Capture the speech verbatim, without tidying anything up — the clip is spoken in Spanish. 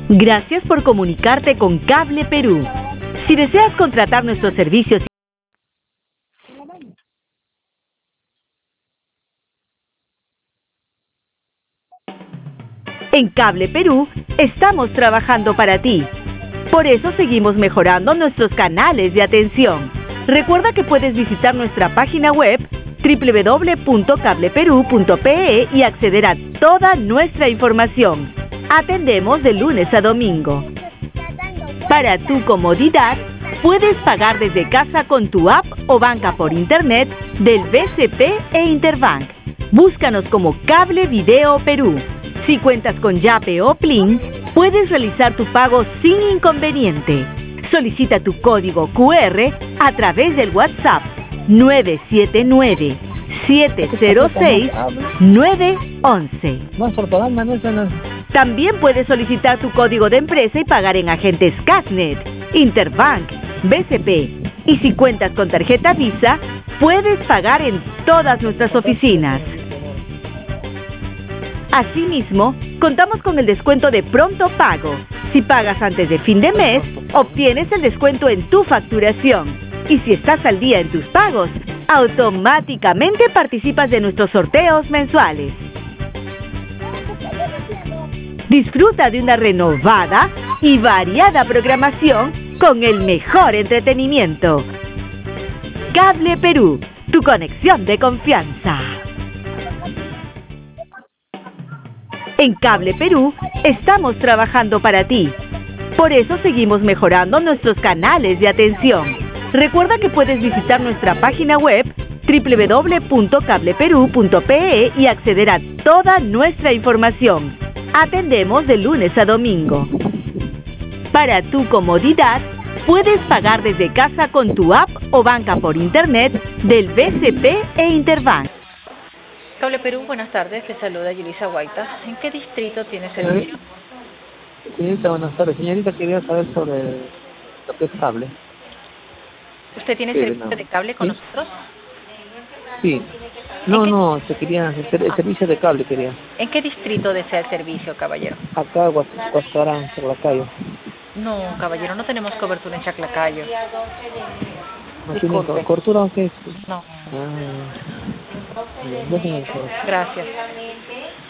Gracias por comunicarte con Cable Perú. Si deseas contratar nuestros servicios en Cable Perú, estamos trabajando para ti. Por eso seguimos mejorando nuestros canales de atención. Recuerda que puedes visitar nuestra página web doble u doble u doble u punto cable perú punto pe e y acceder a toda nuestra información. Atendemos de lunes a domingo. Para tu comodidad, puedes pagar desde casa con tu app o banca por internet del B C P e Interbank. Búscanos como Cable Video Perú. Si cuentas con Yape o Plin, puedes realizar tu pago sin inconveniente. Solicita tu código cu erre a través del WhatsApp nueve siete nueve, siete cero seis, nueve once. También puedes solicitar tu código de empresa y pagar en agentes Casnet, Interbank, B C P. Y si cuentas con tarjeta Visa, puedes pagar en todas nuestras oficinas. Asimismo, contamos con el descuento de pronto pago. Si pagas antes de fin de mes, obtienes el descuento en tu facturación. Y si estás al día en tus pagos, automáticamente participas de nuestros sorteos mensuales. Disfruta de una renovada y variada programación con el mejor entretenimiento. Cable Perú, tu conexión de confianza. En Cable Perú, estamos trabajando para ti. Por eso seguimos mejorando nuestros canales de atención. Recuerda que puedes visitar nuestra página web doble u doble u doble u punto cable perú punto pe e y acceder a toda nuestra información. Atendemos de lunes a domingo. Para tu comodidad, puedes pagar desde casa con tu app o banca por internet del B C P e Interbank. Cable Perú, buenas tardes. Le saluda Yelisa Guaita. ¿En qué distrito tiene servicio? Señorita, buenas tardes. Señorita, quería saber sobre lo que es cable. ¿Usted tiene Sí, servicio no. de cable con ¿Sí? nosotros? Sí. No, qué? no, se quería, el, ser- el Ah. servicio de cable quería. ¿En qué distrito desea el servicio, caballero? Acá, Guas- Huascarán, Chaclacayo. No, caballero, no tenemos cobertura en Chaclacayo. ¿No tiene Disculpe. co- cobertura o qué? No, Ah, bien, déjeme saber. gracias.